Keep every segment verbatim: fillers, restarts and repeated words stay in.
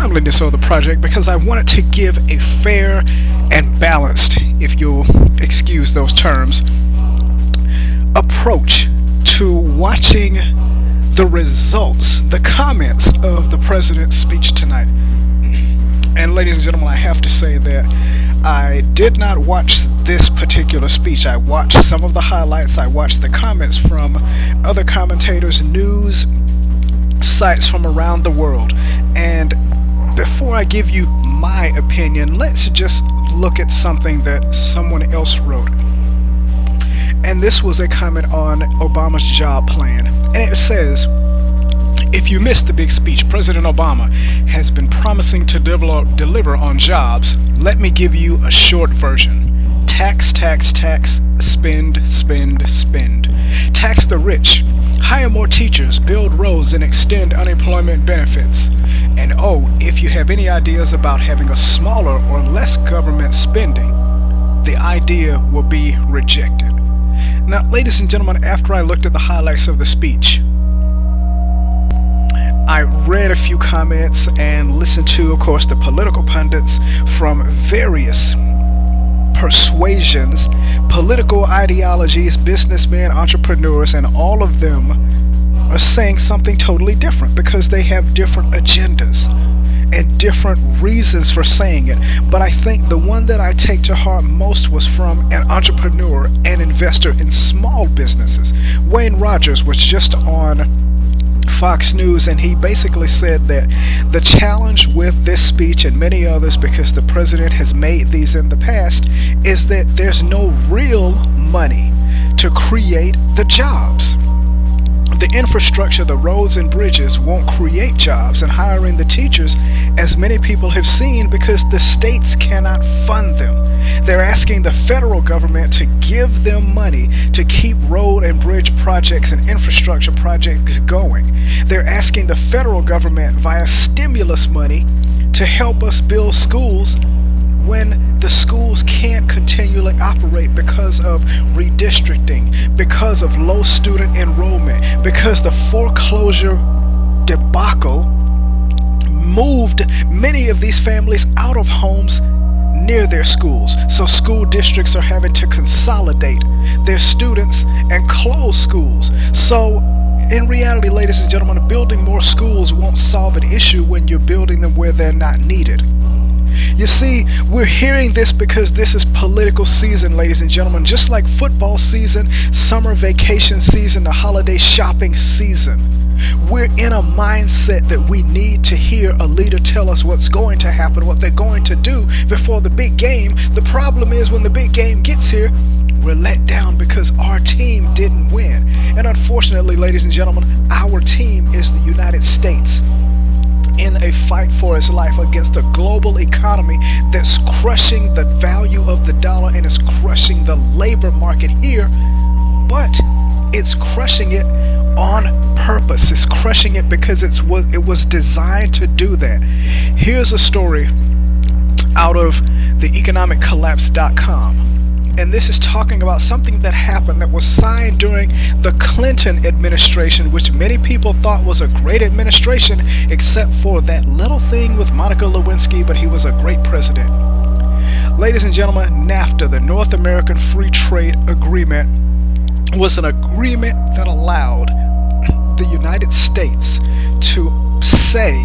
timeliness of the project because I wanted to give a fair and balanced, if you'll excuse those terms, approach to watching the results, the comments of the president's speech tonight. And ladies and gentlemen, I have to say that I did not watch this particular speech. I watched some of the highlights. I watched the comments from other commentators, news sites from around the world. And before I give you my opinion, let's just look at something that someone else wrote. And this was a comment on Obama's job plan. And it says, if you missed the big speech, President Obama has been promising to develop, deliver on jobs. Let me give you a short version. Tax, tax, tax, spend, spend, spend. Tax the rich. Hire more teachers, build roads, and extend unemployment benefits. And oh, if you have any ideas about having a smaller or less government spending, the idea will be rejected. Now, ladies and gentlemen, after I looked at the highlights of the speech, I read a few comments and listened to, of course, the political pundits from various persuasions, political ideologies, businessmen, entrepreneurs, and all of them are saying something totally different because they have different agendas and different reasons for saying it. But I think the one that I take to heart most was from an entrepreneur and investor in small businesses. Wayne Rogers was just on Fox News, and he basically said that the challenge with this speech and many others, because the president has made these in the past, is that there's no real money to create the jobs. The infrastructure, the roads and bridges won't create jobs, and hiring the teachers, as many people have seen, because the states cannot fund them. They're asking the federal government to give them money to keep road and bridge projects and infrastructure projects going. They're asking the federal government via stimulus money to help us build schools when the schools can't continually operate because of redistricting, because of low student enrollment, because the foreclosure debacle moved many of these families out of homes near their schools. So school districts are having to consolidate their students and close schools. So in reality, ladies and gentlemen, building more schools won't solve an issue when you're building them where they're not needed. You see, we're hearing this because this is political season, ladies and gentlemen, just like football season, summer vacation season, the holiday shopping season. We're in a mindset that we need to hear a leader tell us what's going to happen, what they're going to do before the big game. The problem is when the big game gets here, we're let down because our team didn't win. And unfortunately, ladies and gentlemen, our team is the United States in a fight for its life against a global economy that's crushing the value of the dollar and is crushing the labor market here, but it's crushing it on purpose. It's crushing it because it's what it was designed to do that. Here's a story out of the economic collapse dot com. And this is talking about something that happened that was signed during the Clinton administration, which many people thought was a great administration, except for that little thing with Monica Lewinsky, but he was a great president. Ladies and gentlemen, NAFTA, the North American Free Trade Agreement, was an agreement that allowed the United States to say,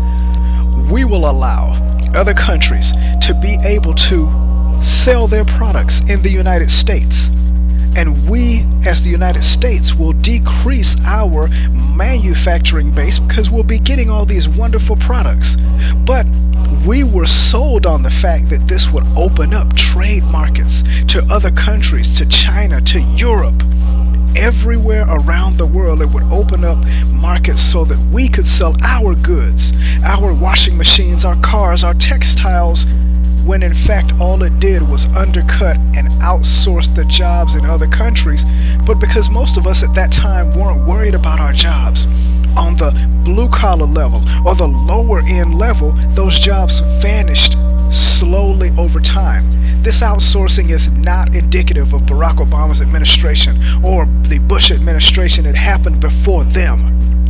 we will allow other countries to be able to sell their products in the United States, and we as the United States will decrease our manufacturing base because we'll be getting all these wonderful products. But we were sold on the fact that this would open up trade markets to other countries, to China, to Europe, everywhere around the world. It would open up markets so that we could sell our goods, our washing machines, our cars, our textiles, when in fact all it did was undercut and outsource the jobs in other countries. But because most of us at that time weren't worried about our jobs on the blue collar level or the lower end level, those jobs vanished slowly over time. This outsourcing is not indicative of Barack Obama's administration or the Bush administration. It happened before them.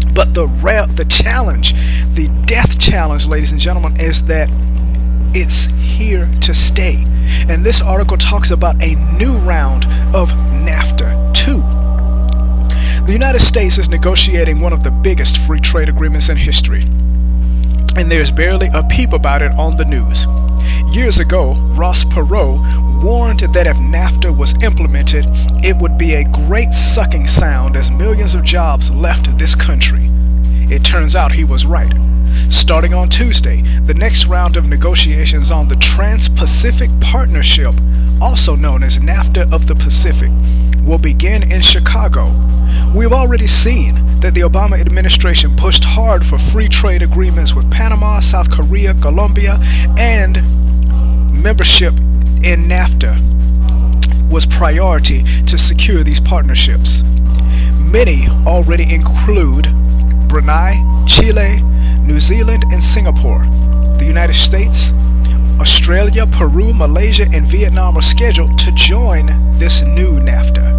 But the ra- the challenge, the death challenge, ladies and gentlemen, is that it's here to stay. And this article talks about a new round of NAFTA two. The United States is negotiating one of the biggest free trade agreements in history, and there's barely a peep about it on the news. Years ago, Ross Perot warned that if NAFTA was implemented, it would be a great sucking sound as millions of jobs left this country. It turns out he was right. Starting on Tuesday, the next round of negotiations on the Trans-Pacific Partnership, also known as NAFTA of the Pacific, will begin in Chicago. We've already seen that the Obama administration pushed hard for free trade agreements with Panama, South Korea, Colombia, and membership in NAFTA was priority to secure these partnerships. Many already include Brunei, Chile, New Zealand, and Singapore. The United States, Australia, Peru, Malaysia, and Vietnam are scheduled to join this new NAFTA.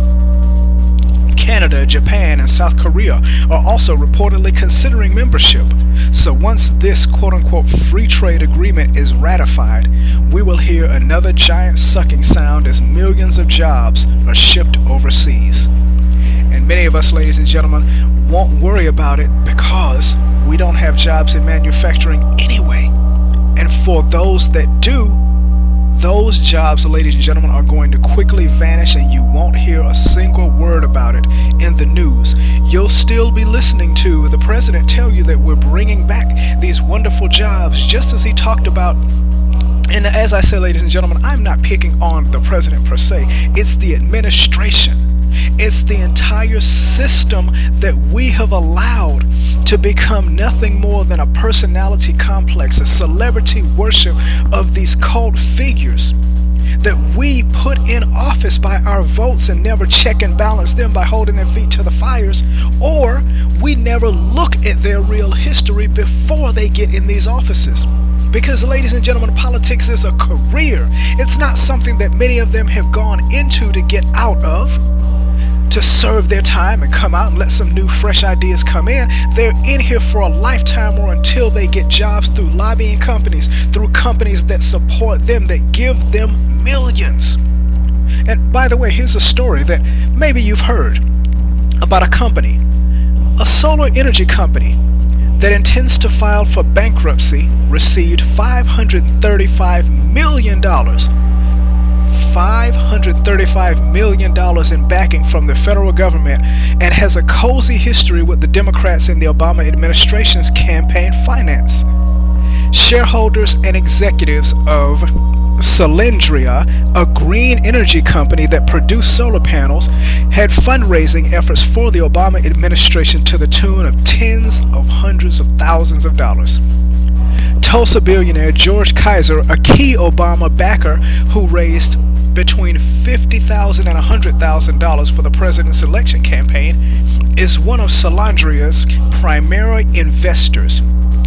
Canada, Japan, and South Korea are also reportedly considering membership. So once this quote-unquote free trade agreement is ratified, we will hear another giant sucking sound as millions of jobs are shipped overseas. And many of us, ladies and gentlemen, won't worry about it because we don't have jobs in manufacturing anyway. And for those that do, those jobs, ladies and gentlemen, are going to quickly vanish, and you won't hear a single word about it in the news. You'll still be listening to the president tell you that we're bringing back these wonderful jobs, just as he talked about. And as I said, ladies and gentlemen, I'm not picking on the president per se. It's the administration. It's the entire system that we have allowed to become nothing more than a personality complex, a celebrity worship of these cult figures that we put in office by our votes and never check and balance them by holding their feet to the fires, or we never look at their real history before they get in these offices. Because, ladies and gentlemen, politics is a career. It's not something that many of them have gone into to get out of, to serve their time and come out and let some new fresh ideas come in. They're in here for a lifetime or until they get jobs through lobbying companies, through companies that support them, that give them millions. And by the way, here's a story that maybe you've heard about a company, a solar energy company that intends to file for bankruptcy, received five hundred thirty-five million dollars five hundred thirty-five million dollars in backing from the federal government, and has a cozy history with the Democrats in the Obama administration's campaign finance. Shareholders and executives of Solyndra, a green energy company that produced solar panels, had fundraising efforts for the Obama administration to the tune of tens of hundreds of thousands of dollars. Tulsa billionaire George Kaiser, a key Obama backer who raised between fifty thousand dollars and one hundred thousand dollars for the president's election campaign, is one of Solyndra's primary investors.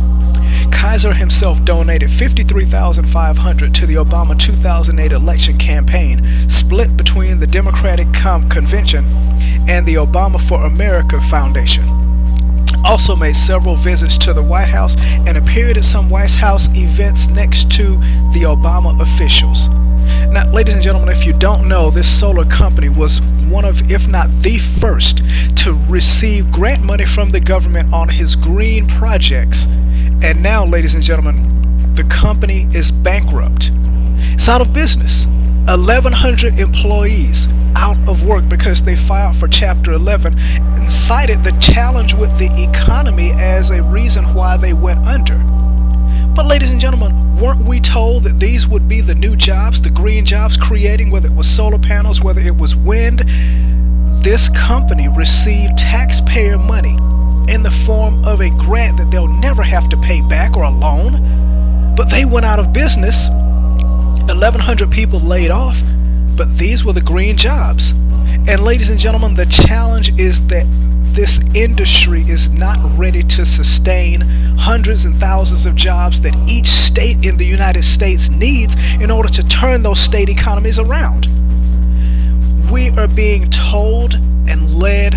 Kaiser himself donated fifty-three thousand five hundred dollars to the Obama two thousand eight election campaign, split between the Democratic Com- Convention and the Obama for America Foundation. Also made several visits to the White House and appeared at some White House events next to the Obama officials. Now, ladies and gentlemen, if you don't know, this solar company was one of, if not the first, to receive grant money from the government on his green projects. And now, ladies and gentlemen, the company is bankrupt. It's out of business. eleven hundred employees out of work because they filed for Chapter eleven and cited the challenge with the economy as a reason why they went under. But ladies and gentlemen, weren't we told that these would be the new jobs, the green jobs creating, whether it was solar panels, whether it was wind? This company received taxpayer money in the form of a grant that they'll never have to pay back, or a loan. But they went out of business. eleven hundred people laid off, but these were the green jobs. And ladies and gentlemen, the challenge is that this industry is not ready to sustain hundreds and thousands of jobs that each state in the United States needs in order to turn those state economies around. We are being told and led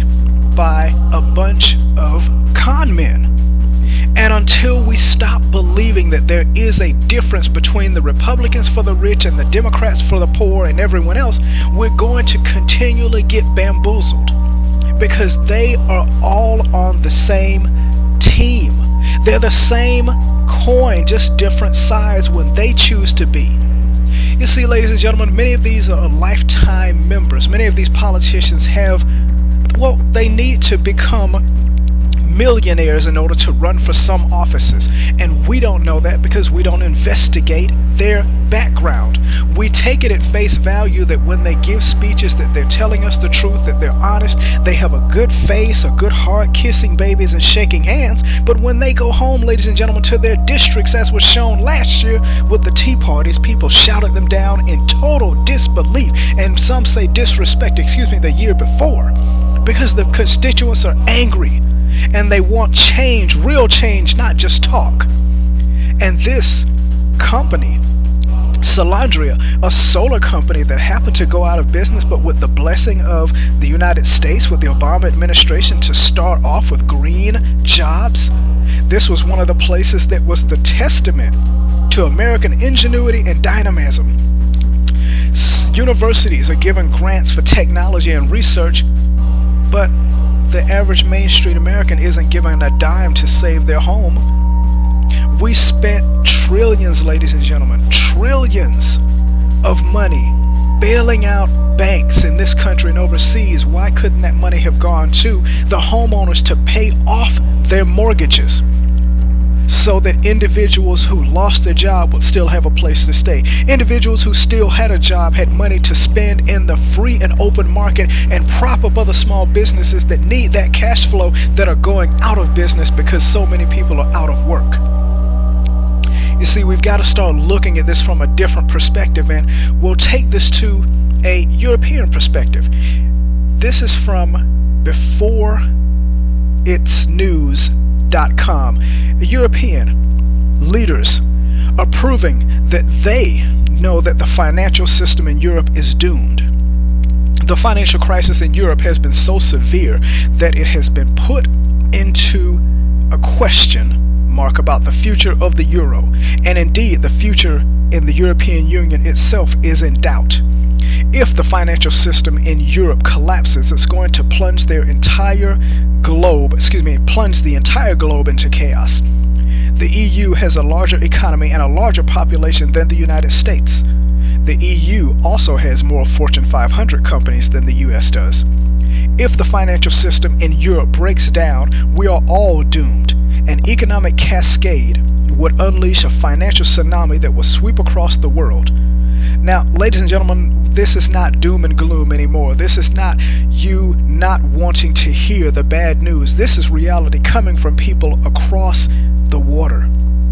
by a bunch of con men. And until we stop believing that there is a difference between the Republicans for the rich and the Democrats for the poor and everyone else, we're going to continually get bamboozled, because they are all on the same team. They're the same coin, just different sides when they choose to be. You see, ladies and gentlemen, many of these are lifetime members. Many of these politicians have, well, they need to become millionaires in order to run for some offices, and we don't know that because we don't investigate their background. We take it at face value that when they give speeches that they're telling us the truth, that they're honest, they have a good face, a good heart, kissing babies and shaking hands. But when they go home, ladies and gentlemen, to their districts, as was shown last year with the Tea Parties, people shouted them down in total disbelief, and some say disrespect, excuse me, the year before, because the constituents are angry and they want change, real change, not just talk. And this company, Solandria, a solar company that happened to go out of business, but with the blessing of the United States, with the Obama administration, to start off with green jobs. This was one of the places that was the testament to American ingenuity and dynamism. S- universities are given grants for technology and research, but the average Main Street American isn't given a dime to save their home. We spent trillions, ladies and gentlemen, trillions of money bailing out banks in this country and overseas. Why couldn't that money have gone to the homeowners to pay off their mortgages, so that individuals who lost their job would still have a place to stay? Individuals who still had a job had money to spend in the free and open market and prop up other small businesses that need that cash flow, that are going out of business because so many people are out of work. You see, we've got to start looking at this from a different perspective, and we'll take this to a European perspective. This is from before its news dot com. European leaders are proving that they know that the financial system in Europe is doomed. The financial crisis in Europe has been so severe that it has been put into a question mark about the future of the euro, and indeed the future in the European Union itself is in doubt. If the financial system in Europe collapses, it's going to plunge their entire globe, excuse me, plunge the entire globe into chaos. The E U has a larger economy and a larger population than the United States. The E U also has more Fortune five hundred companies than the U S does. If the financial system in Europe breaks down, we are all doomed. An economic cascade would unleash a financial tsunami that will sweep across the world. Now, ladies and gentlemen, this is not doom and gloom anymore. This is not you not wanting to hear the bad news. This is reality coming from people across the water.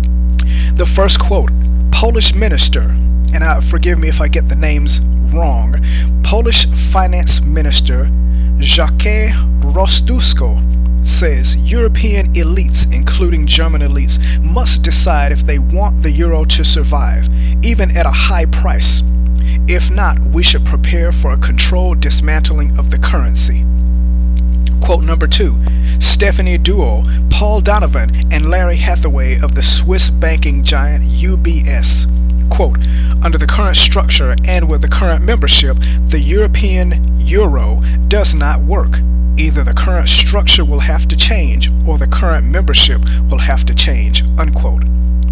The first quote, Polish minister, and I, forgive me if I get the names wrong, Polish finance minister Jacek Rostowski says European elites, including German elites, must decide if they want the euro to survive, even at a high price. If not, we should prepare for a controlled dismantling of the currency. Quote number two, Stephanie Duo, Paul Donovan, and Larry Hathaway of the Swiss banking giant U B S. Quote, under the current structure and with the current membership, the European euro does not work. Either the current structure will have to change or the current membership will have to change, unquote.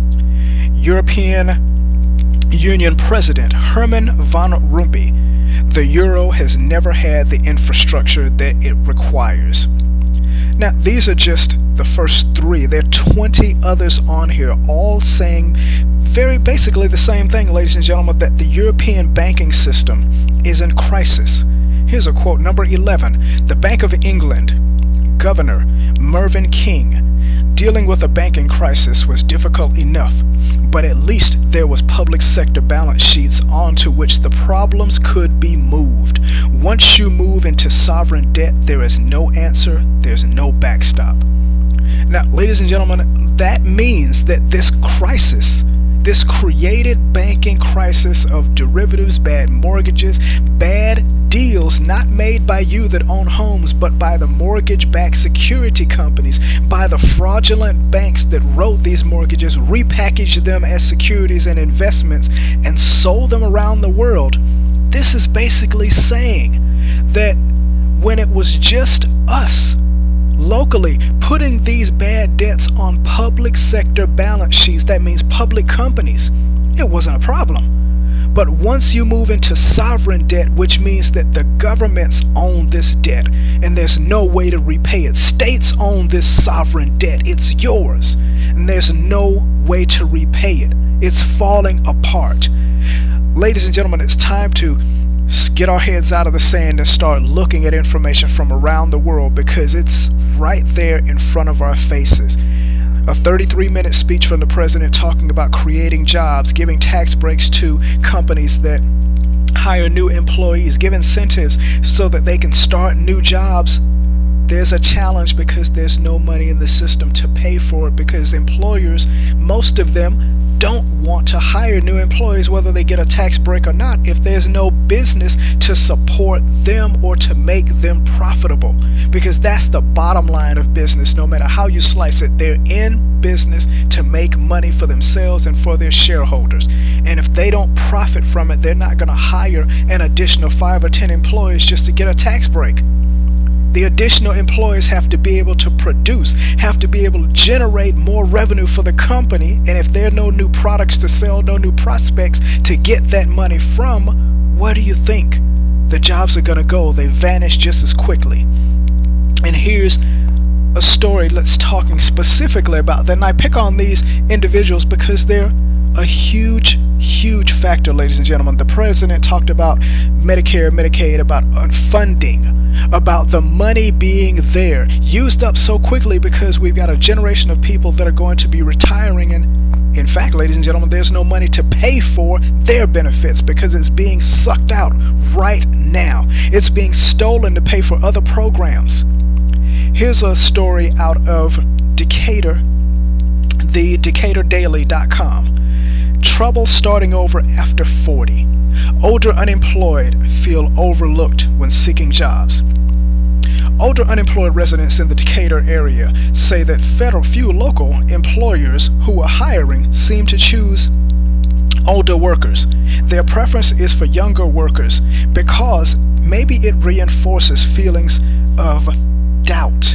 European Union President Herman Van Rompuy, the euro has never had the infrastructure that it requires. Now, these are just the first three. There are twenty others on here, all saying very basically the same thing, ladies and gentlemen, that the European banking system is in crisis. Here's a quote, number eleven. The Bank of England Governor Mervyn King, dealing with a banking crisis was difficult enough, but at least there was public sector balance sheets onto which the problems could be moved. Once you move into sovereign debt, there is no answer, there's no backstop. Now, ladies and gentlemen, that means that this crisis This created banking crisis of derivatives, bad mortgages, bad deals not made by you that own homes, but by the mortgage-backed security companies, by the fraudulent banks that wrote these mortgages, repackaged them as securities and investments, and sold them around the world. This is basically saying that when it was just us locally putting these bad debts on public sector balance sheets, that means public companies, it wasn't a problem. But once you move into sovereign debt, which means that the governments own this debt and there's no way to repay it, states own this sovereign debt, it's yours, and there's no way to repay it, it's falling apart. Ladies and gentlemen, it's time to get our heads out of the sand and start looking at information from around the world, because it's right there in front of our faces. A thirty-three minute speech from the president talking about creating jobs, giving tax breaks to companies that hire new employees, give incentives so that they can start new jobs. There's a challenge because there's no money in the system to pay for it, because employers, most of them, don't want to hire new employees whether they get a tax break or not if there's no business to support them or to make them profitable, because that's the bottom line of business. No matter how you slice it, they're in business to make money for themselves and for their shareholders, and if they don't profit from it, they're not going to hire an additional five or ten employees just to get a tax break. The additional employees have to be able to produce, have to be able to generate more revenue for the company, and if there are no new products to sell, no new prospects to get that money from, where do you think the jobs are going to go? They vanish just as quickly. And here's a story that's talking specifically about that, and I pick on these individuals because they're a huge, huge factor, ladies and gentlemen. The president talked about Medicare, Medicaid, about funding, about the money being there, used up so quickly because we've got a generation of people that are going to be retiring, and in fact, ladies and gentlemen, there's no money to pay for their benefits because it's being sucked out right now. It's being stolen to pay for other programs. Here's a story out of Decatur, the Decatur Daily dot com. Trouble starting over after forty. Older unemployed feel overlooked when seeking jobs. Older unemployed residents in the Decatur area say that federal few local employers who are hiring seem to choose older workers. Their preference is for younger workers because maybe it reinforces feelings of doubt.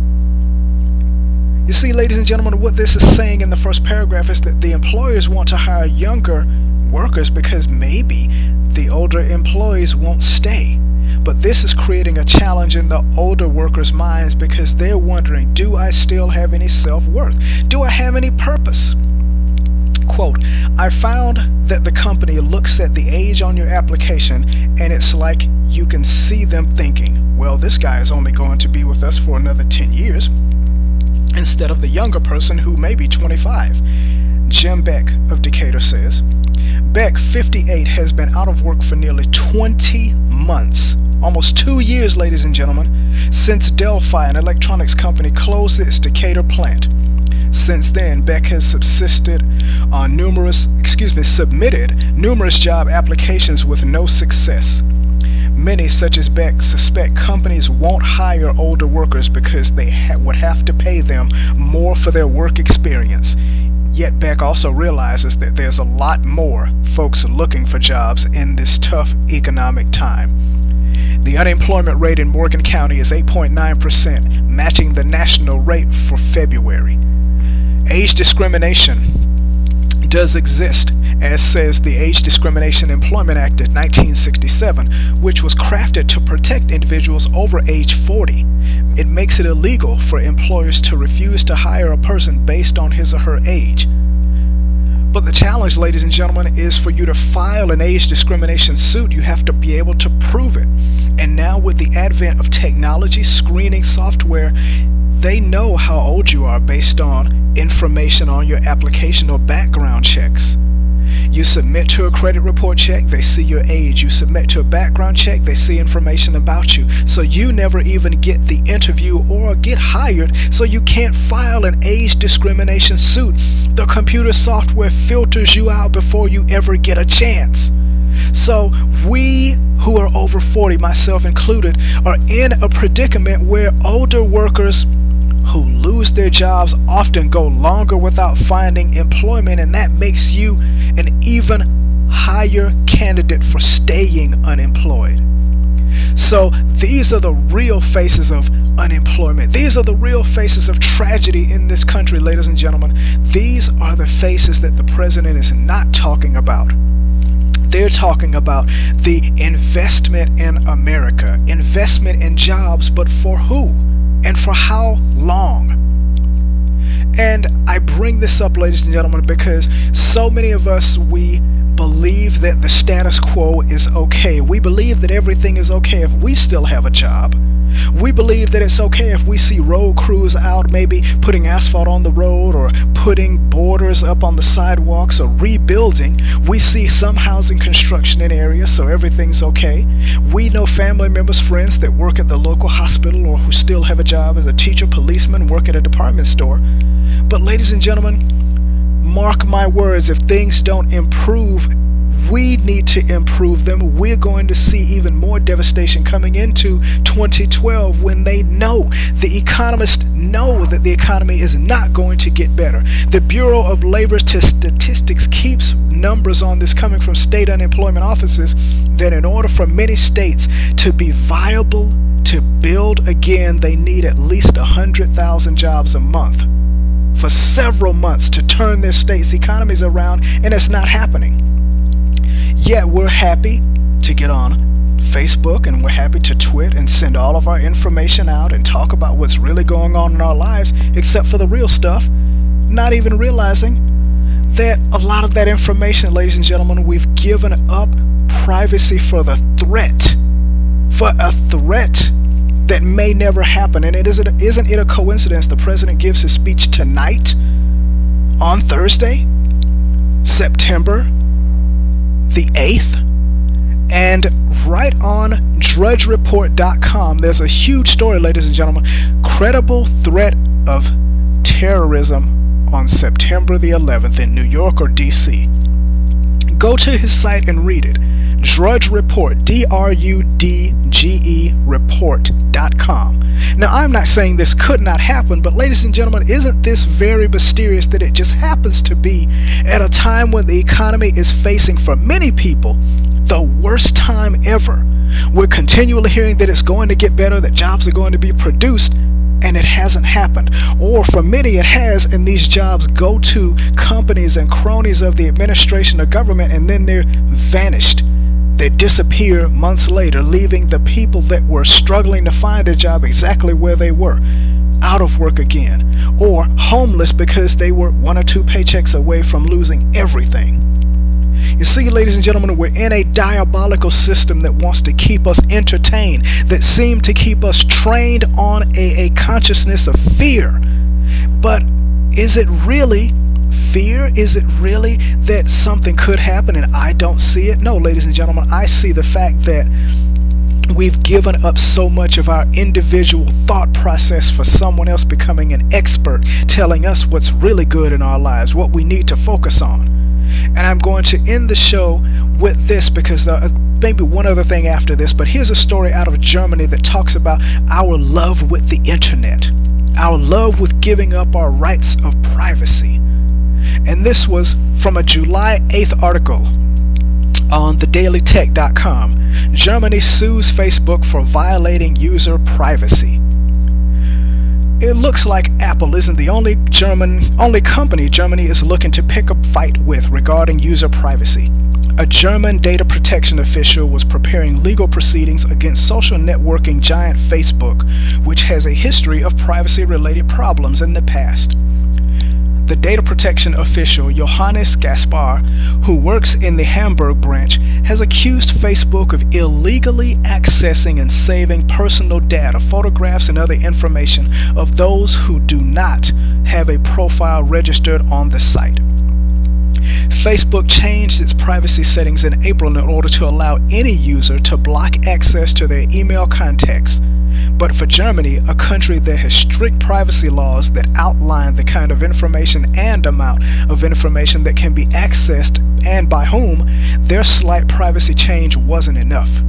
You see, ladies and gentlemen, what this is saying in the first paragraph is that the employers want to hire younger workers because maybe the older employees won't stay. But this is creating a challenge in the older workers' minds because they're wondering, do I still have any self-worth? Do I have any purpose? Quote, I found that the company looks at the age on your application and it's like you can see them thinking, well, this guy is only going to be with us for another ten years. Instead of the younger person who may be twenty-five. Jim Beck of Decatur says, Beck, fifty-eight, has been out of work for nearly twenty months, almost two years, ladies and gentlemen, since Delphi, an electronics company, closed its Decatur plant. Since then, Beck has subsisted on numerous, excuse me, submitted numerous job applications with no success. Many, such as Beck, suspect companies won't hire older workers because they ha- would have to pay them more for their work experience. Yet Beck also realizes that there's a lot more folks looking for jobs in this tough economic time. The unemployment rate in Morgan County is eight point nine percent, matching the national rate for February. Age discrimination does exist, as says the Age Discrimination Employment Act of nineteen sixty-seven, which was crafted to protect individuals over age forty. It makes it illegal for employers to refuse to hire a person based on his or her age. But the challenge, ladies and gentlemen, is for you to file an age discrimination suit, you have to be able to prove it. And now with the advent of technology, screening software, they know how old you are based on information on your application or background checks. You submit to a credit report check, they see your age. You submit to a background check, they see information about you. So you never even get the interview or get hired, so you can't file an age discrimination suit. The computer software filters you out before you ever get a chance. So we who are over forty, myself included, are in a predicament where older workers who lose their jobs often go longer without finding employment, and that makes you an even higher candidate for staying unemployed. So these are the real faces of unemployment. These are the real faces of tragedy in this country, ladies and gentlemen. These are the faces that the president is not talking about. They're talking about the investment in America, investment in jobs, but for who and for how long? And I bring this up, ladies and gentlemen, because so many of us, we believe that the status quo is okay. We believe that everything is okay if we still have a job. We believe that it's okay if we see road crews out maybe putting asphalt on the road or putting borders up on the sidewalks or rebuilding. We see some housing construction in areas, so everything's okay. We know family members, friends that work at the local hospital or who still have a job as a teacher, policeman, work at a department store. But ladies and gentlemen, mark my words, if things don't improve, we need to improve them. We're going to see even more devastation coming into twenty twelve when they know, the economists know that the economy is not going to get better. The Bureau of Labor Statistics keeps numbers on this coming from state unemployment offices that in order for many states to be viable to build again, they need at least one hundred thousand jobs a month for several months to turn their states' economies around, and it's not happening. Yet we're happy to get on Facebook and we're happy to tweet and send all of our information out and talk about what's really going on in our lives, except for the real stuff, not even realizing that a lot of that information, ladies and gentlemen, we've given up privacy for the threat, for a threat that may never happen. And it isn't, isn't it a coincidence the president gives his speech tonight on Thursday, September the eighth, and right on drudge report dot com there's a huge story, ladies and gentlemen, credible threat of terrorism on September the eleventh in New York or D C. Go to his site and read it. Drudge Report, D R U D G E report dot com. Now, I'm not saying this could not happen, but ladies and gentlemen, isn't this very mysterious that it just happens to be at a time when the economy is facing, for many people, the worst time ever? We're continually hearing that it's going to get better, that jobs are going to be produced, and it hasn't happened. Or for many it has, and these jobs go to companies and cronies of the administration or government, and then they're vanished. They disappear months later, leaving the people that were struggling to find a job exactly where they were, out of work again, or homeless because they were one or two paychecks away from losing everything. You see, ladies and gentlemen, we're in a diabolical system that wants to keep us entertained, that seem to keep us trained on a, a consciousness of fear. But is it really fear? Is it really that something could happen and I don't see it? No, ladies and gentlemen, I see the fact that we've given up so much of our individual thought process for someone else becoming an expert, telling us what's really good in our lives, what we need to focus on. And I'm going to end the show with this, because uh, maybe one other thing after this, but here's a story out of Germany that talks about our love with the internet, our love with giving up our rights of privacy. And this was from a July eighth article on the daily tech dot com. Germany sues Facebook for violating user privacy. It looks like Apple isn't the only German only company Germany is looking to pick a fight with regarding user privacy. A German data protection official was preparing legal proceedings against social networking giant Facebook, which has a history of privacy-related problems in the past. The data protection official, Johannes Gaspar, who works in the Hamburg branch, has accused Facebook of illegally accessing and saving personal data, photographs, and other information of those who do not have a profile registered on the site. Facebook changed its privacy settings in April in order to allow any user to block access to their email contacts. But for Germany, a country that has strict privacy laws that outline the kind of information and amount of information that can be accessed and by whom, their slight privacy change wasn't enough.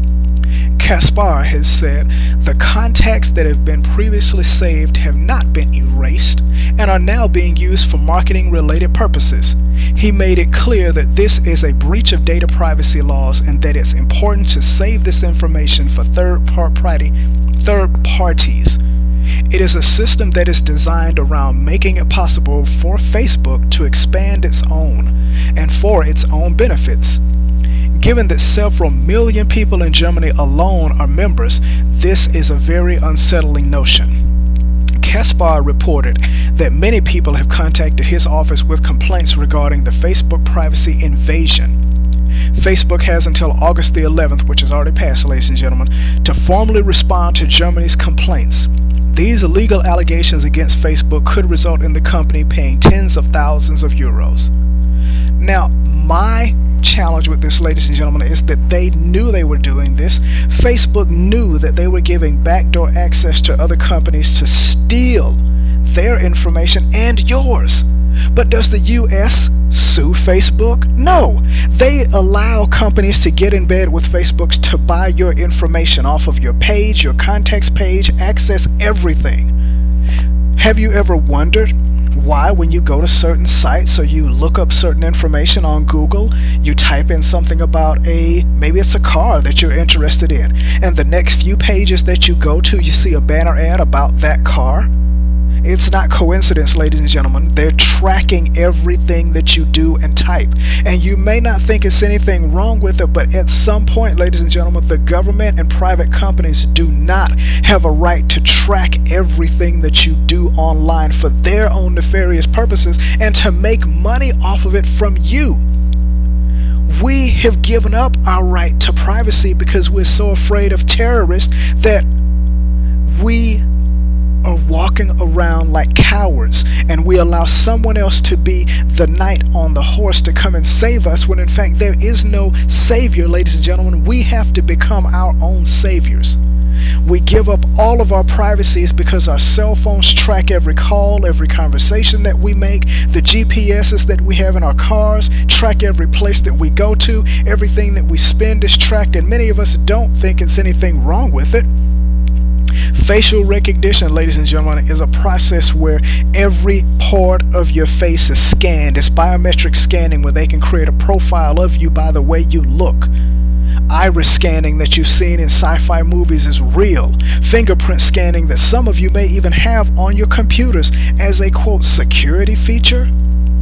Kaspar has said, the contacts that have been previously saved have not been erased and are now being used for marketing-related purposes. He made it clear that this is a breach of data privacy laws and that it's important to save this information for third-party third parties. It is a system that is designed around making it possible for Facebook to expand its own and for its own benefits. Given that several million people in Germany alone are members, this is a very unsettling notion. Kaspar reported that many people have contacted his office with complaints regarding the Facebook privacy invasion. Facebook has until August the eleventh, which has already passed, ladies and gentlemen, to formally respond to Germany's complaints. These illegal allegations against Facebook could result in the company paying tens of thousands of euros. Now, my challenge with this, ladies and gentlemen, is that they knew they were doing this. Facebook knew that they were giving backdoor access to other companies to steal their information and yours. But does the U S sue Facebook? No. They allow companies to get in bed with Facebook to buy your information off of your page, your contacts page, access everything. Have you ever wondered why, when you go to certain sites or you look up certain information on Google, you type in something about a, maybe it's a car that you're interested in, and the next few pages that you go to, you see a banner ad about that car? It's not coincidence, ladies and gentlemen. They're tracking everything that you do and type. And you may not think it's anything wrong with it, but at some point, ladies and gentlemen, the government and private companies do not have a right to track everything that you do online for their own nefarious purposes and to make money off of it from you. We have given up our right to privacy because we're so afraid of terrorists that we are walking around like cowards, and we allow someone else to be the knight on the horse to come and save us, when in fact there is no savior, ladies and gentlemen. We have to become our own saviors. We give up all of our privacies because our cell phones track every call, every conversation that we make. The G P S's that we have in our cars track every place that we go to. Everything that we spend is tracked, and many of us don't think it's anything wrong with it. Facial recognition, ladies and gentlemen, is a process where every part of your face is scanned. It's biometric scanning, where they can create a profile of you by the way you look. Iris scanning that you've seen in sci-fi movies is real. Fingerprint scanning that some of you may even have on your computers as a, quote, security feature.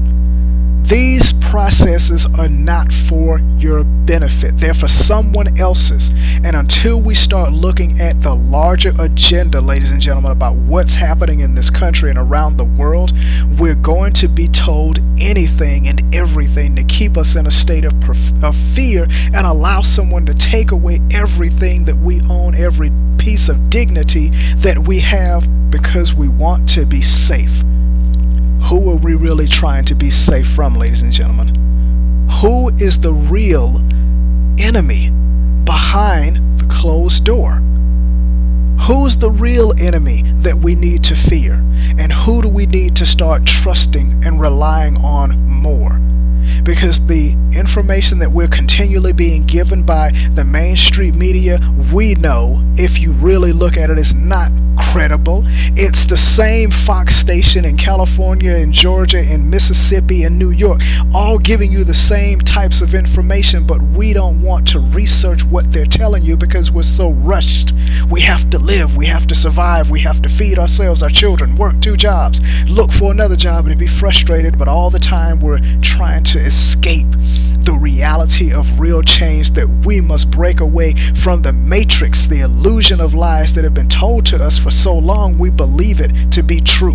These processes are not for your benefit. They're for someone else's. And until we start looking at the larger agenda, ladies and gentlemen, about what's happening in this country and around the world, we're going to be told anything and everything to keep us in a state of, of fear and allow someone to take away everything that we own, every piece of dignity that we have, because we want to be safe. Who are we really trying to be safe from, ladies and gentlemen? Who is the real enemy behind the closed door? Who's the real enemy that we need to fear? And who do we need to start trusting and relying on more? Because the information that we're continually being given by the mainstream media, we know, if you really look at it, is not credible. It's the same Fox station in California, in Georgia, in Mississippi, and New York, all giving you the same types of information, but we don't want to research what they're telling you because we're so rushed. We have to live, we have to survive, we have to feed ourselves, our children, work two jobs, look for another job and be frustrated, but all the time we're trying to escape the reality of real change, that we must break away from the matrix, the illusion of lies that have been told to us for so long we believe it to be true.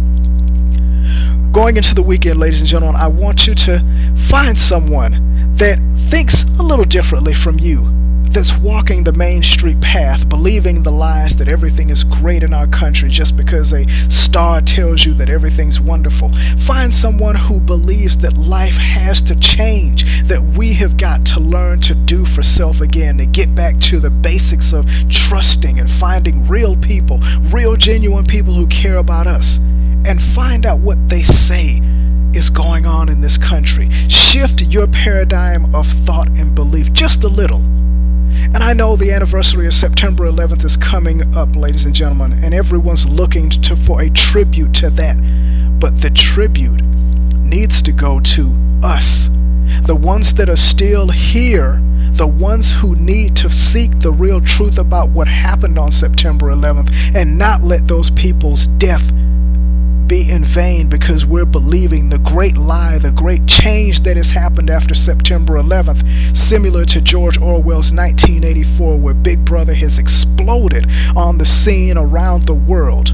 Going into the weekend, ladies and gentlemen, I want you to find someone that thinks a little differently from you that's walking the Main Street path, believing the lies that everything is great in our country just because a star tells you that everything's wonderful. Find someone who believes that life has to change, that we have got to learn to do for self again, to get back to the basics of trusting and finding real people, real genuine people who care about us, and find out what they say is going on in this country. Shift your paradigm of thought and belief just a little. And I know the anniversary of September eleventh is coming up, ladies and gentlemen, and everyone's looking to, for a tribute to that. But the tribute needs to go to us, the ones that are still here, the ones who need to seek the real truth about what happened on September eleventh and not let those people's death be in vain because we're believing the great lie, the great change that has happened after September eleventh, similar to George Orwell's nineteen eighty-four, where Big Brother has exploded on the scene around the world.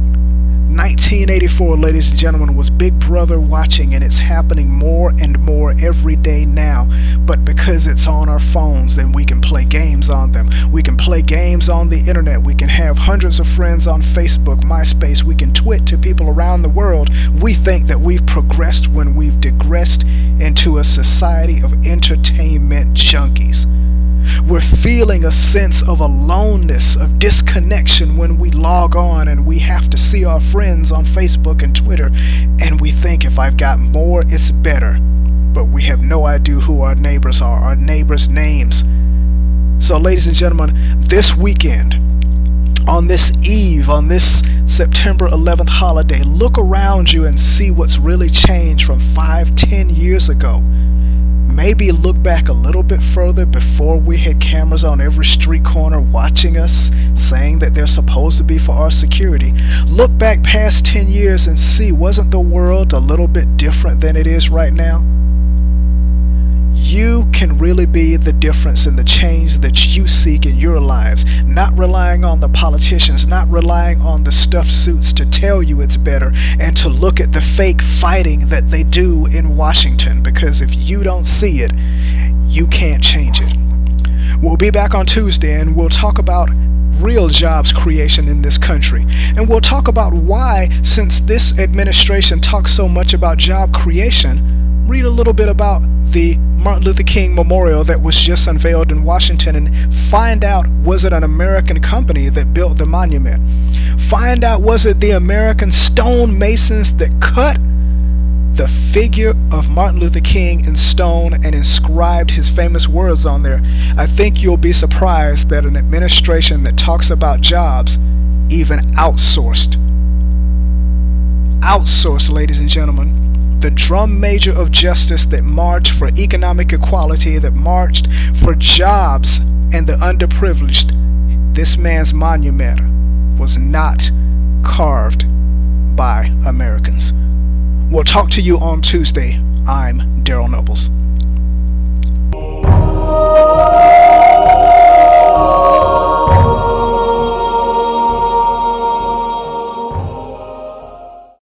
nineteen eighty-four, ladies and gentlemen, was Big Brother watching, and it's happening more and more every day now. But because it's on our phones, then we can play games on them. We can play games on the internet. We can have hundreds of friends on Facebook, MySpace. We can twit to people around the world. We think that we've progressed when we've digressed into a society of entertainment junkies. We're feeling a sense of aloneness, of disconnection when we log on and we have to see our friends on Facebook and Twitter, and we think if I've got more, it's better. But we have no idea who our neighbors are, our neighbors' names. So, ladies and gentlemen, this weekend, on this eve, on this September eleventh holiday, look around you and see what's really changed from five, ten years ago. Maybe look back a little bit further before we had cameras on every street corner watching us, saying that they're supposed to be for our security. Look back past ten years and see, wasn't the world a little bit different than it is right now? You can really be the difference in the change that you seek in your lives, not relying on the politicians, not relying on the stuffed suits to tell you it's better, and to look at the fake fighting that they do in Washington, because if you don't see it, you can't change it. We'll be back on Tuesday, and we'll talk about real jobs creation in this country, and we'll talk about why, since this administration talks so much about job creation, read a little bit about the Martin Luther King Memorial that was just unveiled in Washington and find out, was it an American company that built the monument? Find out, was it the American stonemasons that cut the figure of Martin Luther King in stone and inscribed his famous words on there? I think you'll be surprised that an administration that talks about jobs even outsourced. Outsourced, ladies and gentlemen. The drum major of justice that marched for economic equality, that marched for jobs and the underprivileged, this man's monument was not carved by Americans. We'll talk to you on Tuesday. I'm Daryl Nobles.